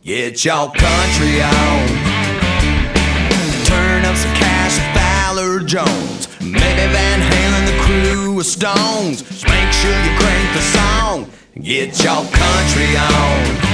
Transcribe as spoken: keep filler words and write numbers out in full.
Get your country on. Turn up some Cash, Ballard Jones, maybe Van Halen, the crew of Stones. Just make sure you crank the song. Get your country on.